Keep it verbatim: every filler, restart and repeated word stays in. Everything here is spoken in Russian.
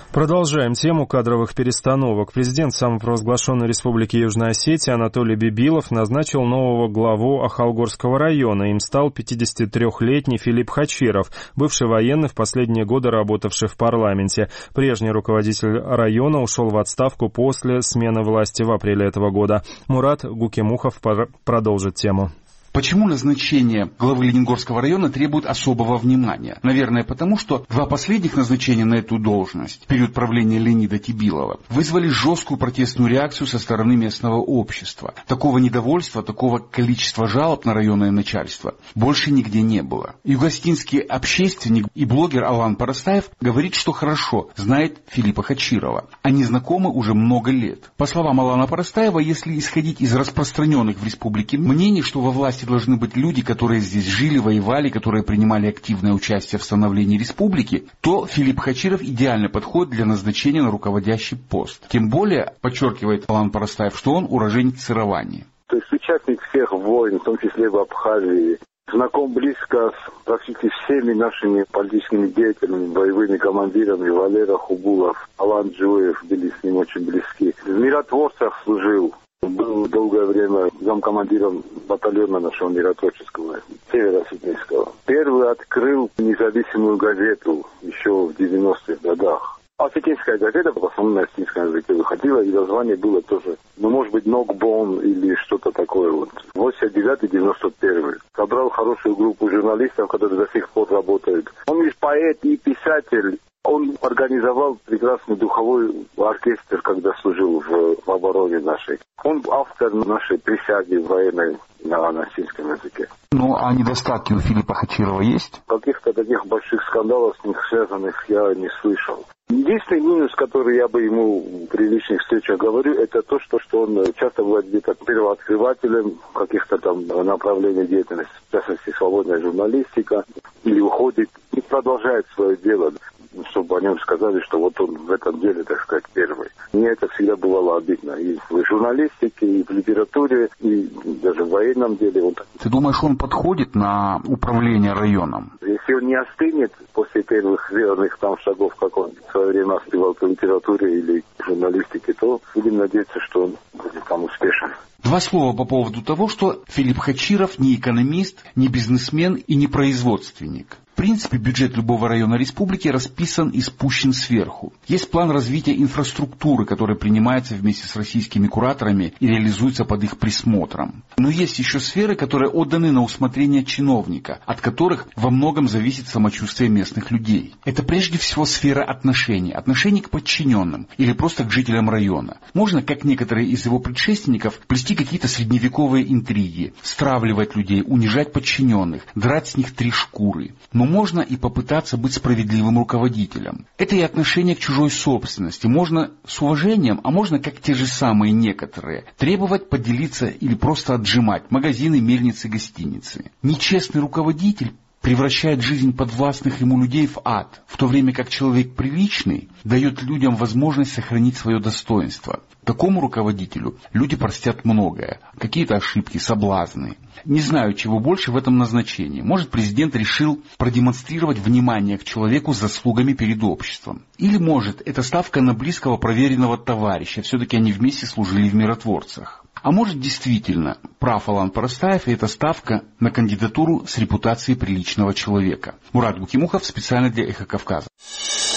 Продолжаем тему кадровых перестановок. Президент самопровозглашенной Республики Южная Осетия Анатолий Бибилов назначил нового главу Ахалгорского района. Им стал пятидесятитрёхлетний Филипп Хачиров, бывший военный, в последние годы работавший в парламенте. Прежний руководитель района ушел в отставку после смены власти в апреле этого года. Мурат Гукемухов продолжит тему. Почему назначение главы Лениногорского района требует особого внимания? Наверное, потому что два последних назначения на эту должность в период правления Леонида Тибилова вызвали жесткую протестную реакцию со стороны местного общества. Такого недовольства, такого количества жалоб на районное начальство больше нигде не было. Югостинский общественник и блогер Алан Парастаев говорит, что хорошо знает Филиппа Хачирова. Они знакомы уже много лет. По словам Алана Парастаева, если исходить из распространенных в республике мнений, что во власти должны быть люди, которые здесь жили, воевали, которые принимали активное участие в становлении республики, то Филипп Хачиров идеально подходит для назначения на руководящий пост. Тем более, подчеркивает Алан Парастаев, что он уроженец Сыровани. То есть участник всех войн, в том числе в Абхазии, знаком близко с практически всеми нашими политическими деятелями, боевыми командирами. Валера Хубулов, Алан Джуев были с ним очень близки. В миротворцах служил. Был долгое время замкомандиром батальона нашего миротворческого, северо-осетинского. Первый открыл независимую газету еще в девяностых годах. Осетинская газета, в основном на осетинском языке выходила, и название было тоже, ну, может быть, Нокбон или что-то такое вот. восемьдесят девятый девяносто первый. Собрал хорошую группу журналистов, которые до сих пор работают. Он и поэт, и писатель. Он организовал прекрасный духовой оркестр, когда служил в, в обороне нашей. Он автор нашей присяги военной на осетинском языке. Ну, а недостатки у Филиппа Хачирова есть? Каких-то таких больших скандалов с ним связанных я не слышал. Единственный минус, который я бы ему при личных встречах говорю, это то, что, что он часто бывает где-то первооткрывателем каких-то там направлений деятельности, в частности, свободная журналистика, или уходит и продолжает свое дело, чтобы о нем сказали, что вот он в этом деле, так сказать, первый. Мне это всегда бывало обидно. И в журналистике, и в литературе, и даже в военном деле. Он... Ты думаешь, он подходит на управление районом? Если он не остынет после первых верных там шагов, как он в свое время остывал в литературе или в журналистике, то будем надеяться, что он будет там успешен. Два слова по поводу того, что Филипп Хачиров не экономист, не бизнесмен и не производственник. В принципе, бюджет любого района республики расписан и спущен сверху. Есть план развития инфраструктуры, который принимается вместе с российскими кураторами и реализуется под их присмотром. Но есть еще сферы, которые отданы на усмотрение чиновника, от которых во многом зависит самочувствие местных людей. Это прежде всего сфера отношений, отношений к подчиненным или просто к жителям района. Можно, как некоторые из его предшественников, плести какие-то средневековые интриги, стравливать людей, унижать подчиненных, драть с них три шкуры. Но можно и попытаться быть справедливым руководителем. Это и отношение к чужой собственности. Можно с уважением, а можно, как те же самые некоторые, требовать поделиться или просто отжимать магазины, мельницы, гостиницы. Нечестный руководитель превращает жизнь подвластных ему людей в ад, в то время как человек приличный дает людям возможность сохранить свое достоинство. Такому руководителю люди простят многое, какие-то ошибки, соблазны. Не знаю, чего больше в этом назначении. Может, президент решил продемонстрировать внимание к человеку с заслугами перед обществом. Или, может, это ставка на близкого проверенного товарища, все-таки они вместе служили в миротворцах. А может, действительно, прав Алан Парастаев, и это ставка на кандидатуру с репутацией приличного человека. Мурат Гукемухов специально для «Эхо Кавказа».